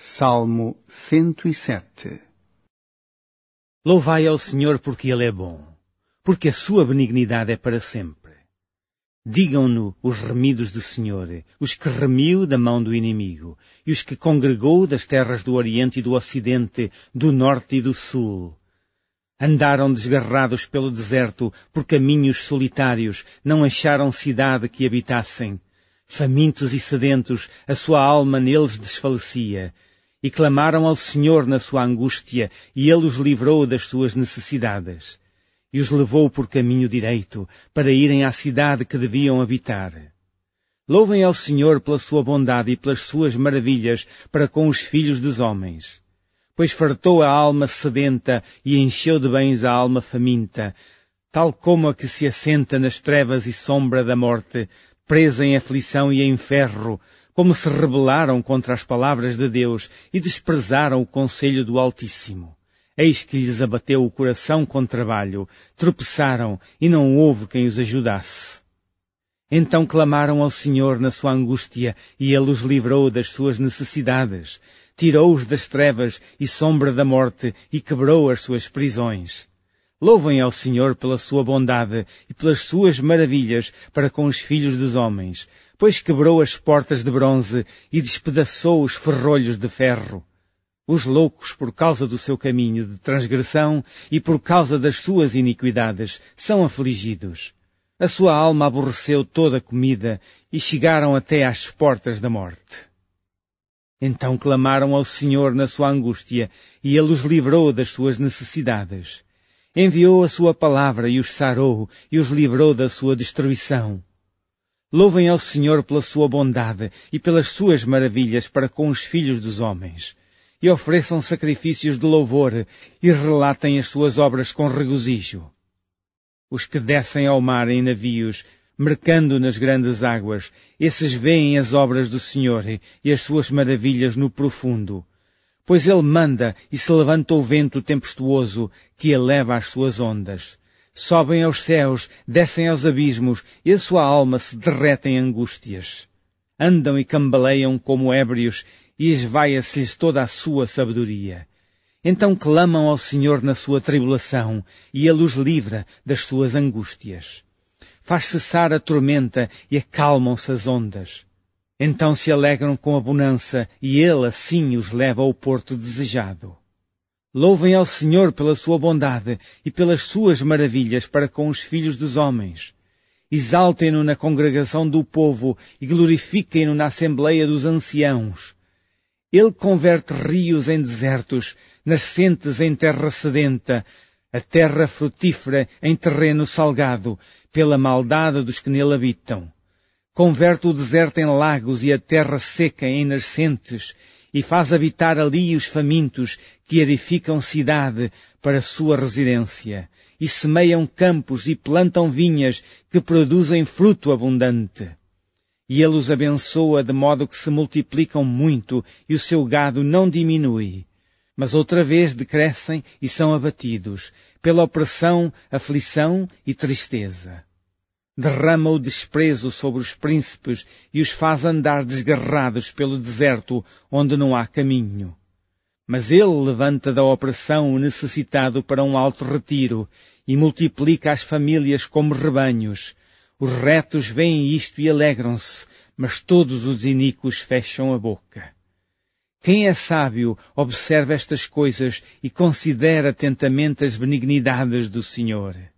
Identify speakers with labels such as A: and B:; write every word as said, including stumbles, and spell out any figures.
A: Salmo cento e sete.
B: Louvai ao Senhor porque Ele é bom, porque a sua benignidade é para sempre. Digam-no os remidos do Senhor, os que remiu da mão do inimigo, e os que congregou das terras do Oriente e do Ocidente, do Norte e do Sul. Andaram desgarrados pelo deserto, por caminhos solitários, não acharam cidade que habitassem. Famintos e sedentos, a sua alma neles desfalecia. E clamaram ao Senhor na sua angústia, e Ele os livrou das suas necessidades. E os levou por caminho direito, para irem à cidade que deviam habitar. Louvem ao Senhor pela sua bondade e pelas suas maravilhas para com os filhos dos homens. Pois fartou a alma sedenta e encheu de bens a alma faminta, tal como a que se assenta nas trevas e sombra da morte, presa em aflição e em ferro, como se rebelaram contra as palavras de Deus e desprezaram o conselho do Altíssimo. Eis que lhes abateu o coração com trabalho, tropeçaram e não houve quem os ajudasse. Então clamaram ao Senhor na sua angústia e Ele os livrou das suas necessidades, tirou-os das trevas e sombra da morte e quebrou as suas prisões. Louvem ao Senhor pela sua bondade e pelas suas maravilhas para com os filhos dos homens, pois quebrou as portas de bronze e despedaçou os ferrolhos de ferro. Os loucos, por causa do seu caminho de transgressão e por causa das suas iniquidades, são afligidos. A sua alma aborreceu toda a comida e chegaram até às portas da morte. Então clamaram ao Senhor na sua angústia e Ele os livrou das suas necessidades. Enviou a sua palavra e os sarou e os livrou da sua destruição. Louvem ao Senhor pela sua bondade e pelas suas maravilhas para com os filhos dos homens. E ofereçam sacrifícios de louvor e relatem as suas obras com regozijo. Os que descem ao mar em navios, mercando nas grandes águas, esses veem as obras do Senhor e as suas maravilhas no profundo. Pois Ele manda e se levanta o vento tempestuoso que eleva as suas ondas. Sobem aos céus, descem aos abismos, e a sua alma se derrete em angústias. Andam e cambaleiam como ébrios, e esvaia-se-lhes toda a sua sabedoria. Então clamam ao Senhor na sua tribulação, e Ele os livra das suas angústias. Faz cessar a tormenta e acalmam-se as ondas. Então se alegram com a bonança, e Ele assim os leva ao porto desejado. Louvem ao Senhor pela sua bondade e pelas suas maravilhas para com os filhos dos homens. Exaltem-no na congregação do povo e glorifiquem-no na assembleia dos anciãos. Ele converte rios em desertos, nascentes em terra sedenta, a terra frutífera em terreno salgado, pela maldade dos que nele habitam. Converte o deserto em lagos e a terra seca em nascentes, e faz habitar ali os famintos que edificam cidade para sua residência, e semeiam campos e plantam vinhas que produzem fruto abundante. E Ele os abençoa de modo que se multiplicam muito e o seu gado não diminui. Mas outra vez decrescem e são abatidos, pela opressão, aflição e tristeza. Derrama o desprezo sobre os príncipes e os faz andar desgarrados pelo deserto onde não há caminho. Mas Ele levanta da opressão o necessitado para um alto retiro e multiplica as famílias como rebanhos. Os retos veem isto e alegram-se, mas todos os iníquos fecham a boca. Quem é sábio observa estas coisas e considera atentamente as benignidades do Senhor.